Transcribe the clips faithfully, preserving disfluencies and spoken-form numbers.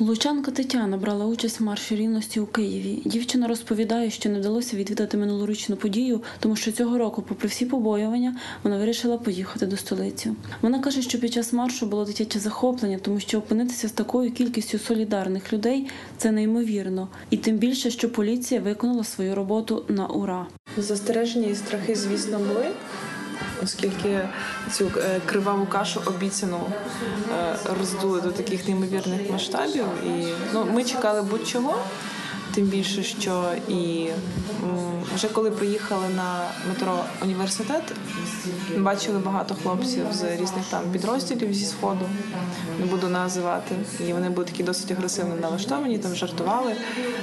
Лучанка Тетяна брала участь в марші рівності у Києві. Дівчина розповідає, що не вдалося відвідати минулорічну подію, тому що цього року, попри всі побоювання, вона вирішила поїхати до столиці. Вона каже, що під час маршу було дитяче захоплення, тому що опинитися з такою кількістю солідарних людей – це неймовірно. І тим більше, що поліція виконала свою роботу на ура. Застереження і страхи, звісно, були. Оскільки цю криваву кашу обіцяну роздули до таких неймовірних масштабів. І, ну, ми чекали будь-чого, тим більше, що і вже коли приїхали на метро «Університет», ми бачили багато хлопців з різних там підрозділів зі Сходу, не буду називати. І вони були такі досить агресивно налаштовані, там жартували,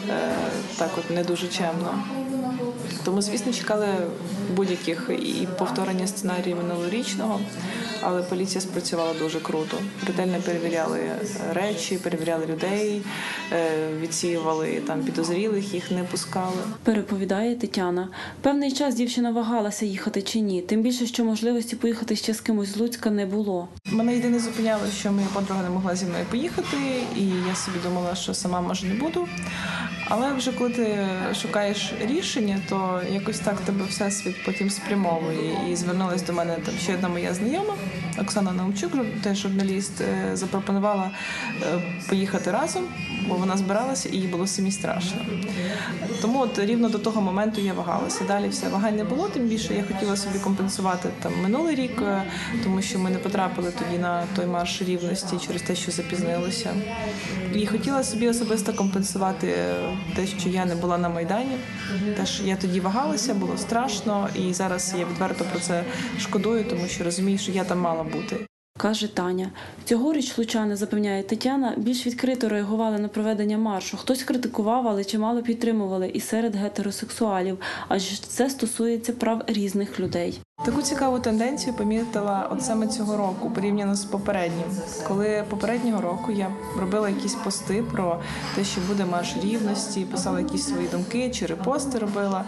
так от не дуже чемно. Тому, звісно, чекали будь-яких і повторення сценарію минулорічного, але поліція спрацювала дуже круто. Ретельно перевіряли речі, перевіряли людей, відсіювали там підозрілих, їх не пускали. Переповідає Тетяна. Певний час дівчина вагалася їхати чи ні, тим більше, що можливості поїхати ще з кимось з Луцька не було. Мене єдине зупиняло, що моя подруга не могла зі мною поїхати, і я собі думала, що сама, може, не буду. Але вже коли ти шукаєш рішення, то якось так тебе всесвіт потім спрямовує. І звернулась до мене там ще одна моя знайома, Оксана Наумчук, теж журналіст, запропонувала поїхати разом, бо вона збиралася і їй було самі страшно. Тому от рівно до того моменту я вагалася. Далі все, вагань не було, тим більше я хотіла собі компенсувати там минулий рік, тому що ми не потрапили тоді на той марш рівності через те, що запізнилися. І хотіла собі особисто компенсувати те, що я не була на Майдані. Теж я тоді вагалася, було страшно, і зараз я відверто про це шкодую, тому що розумію, що я там мала бути. Каже Таня. Цьогоріч лучани, запевняє Тетяна, більш відкрито реагували на проведення маршу. Хтось критикував, але чимало підтримували і серед гетеросексуалів, адже це стосується прав різних людей. Таку цікаву тенденцію помітила от саме цього року, порівняно з попереднім. Коли попереднього року я робила якісь пости про те, що буде марш рівності, писала якісь свої думки чи репости робила,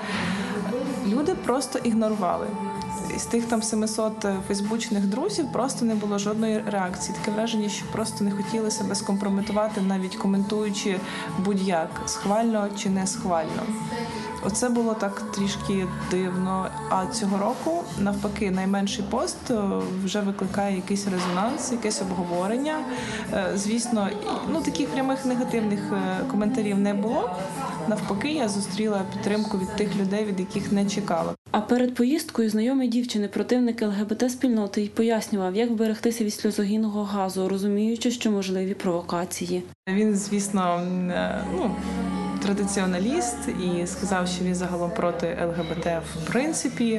люди просто ігнорували. З тих там семисот фейсбучних друзів просто не було жодної реакції. Таке враження, що просто не хотіли себе скомпрометувати, навіть коментуючи будь-як, схвально чи не схвально. Оце було так трішки дивно. А цього року, навпаки, найменший пост вже викликає якийсь резонанс, якесь обговорення. Звісно, ну таких прямих негативних коментарів не було. Навпаки, я зустріла підтримку від тих людей, від яких не чекала. А перед поїздкою знайомий дівчини, противник ЛГБТ-спільноти, й пояснював, як вберегтися від сльозогінного газу, розуміючи, що можливі провокації. Він, звісно, ну, традиціоналіст і сказав, що він загалом проти ЛГБТ в принципі.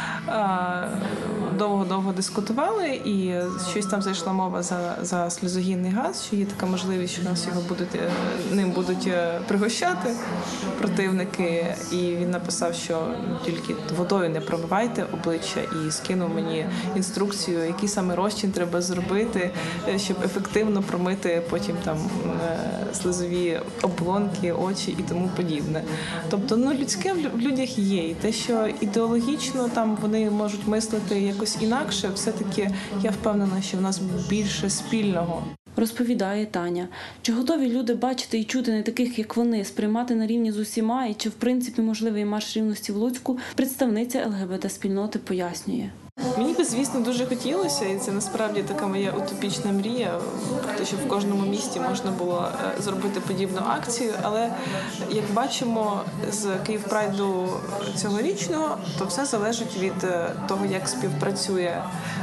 Довго-довго дискутували, і щось там зайшла мова за, за сльозогінний газ, що є така можливість, що нас його будуть, ним будуть пригощати противники. І він написав, що тільки водою не промивайте обличчя, і скинув мені інструкцію, який саме розчин треба зробити, щоб ефективно промити потім там слизові оболонки, очі і тому подібне. Тобто, ну, людське в людях є, і те, що ідеологічно там вони можуть мислити якось інакше, все-таки я впевнена, що в нас більше спільного. Розповідає Таня. Чи готові люди бачити і чути не таких, як вони, сприймати на рівні з усіма, і чи в принципі можливий марш рівності в Луцьку, представниця ЛГБТ-спільноти пояснює. Мені би, звісно, дуже хотілося, і це насправді така моя утопічна мрія, про те, щоб в кожному місті можна було зробити подібну акцію, але, як бачимо, з Київпрайду цьогорічного, то все залежить від того, як співпрацює,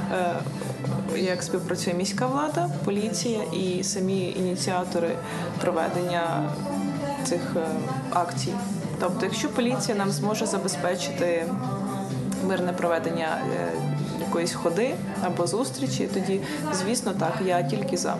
як співпрацює міська влада, поліція і самі ініціатори проведення цих акцій. Тобто, якщо поліція нам зможе забезпечити мирне проведення якоїсь ходи або зустрічі, тоді, звісно, так, я тільки за.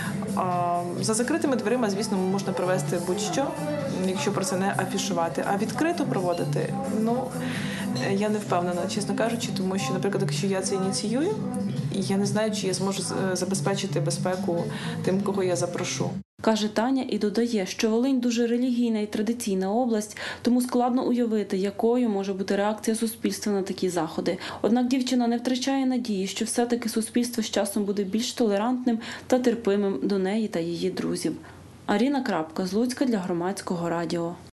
За закритими дверима, звісно, можна провести будь-що, якщо про це не афішувати. А відкрито проводити, ну, я не впевнена, чесно кажучи, тому що, наприклад, якщо я це ініціюю, я не знаю, чи я зможу забезпечити безпеку тим, кого я запрошу. Каже Таня і додає, що Волинь дуже релігійна і традиційна область, тому складно уявити, якою може бути реакція суспільства на такі заходи. Однак дівчина не втрачає надії, що все-таки суспільство з часом буде більш толерантним та терпимим до неї та її друзів. Аріна Крапка з Луцька для Громадського радіо.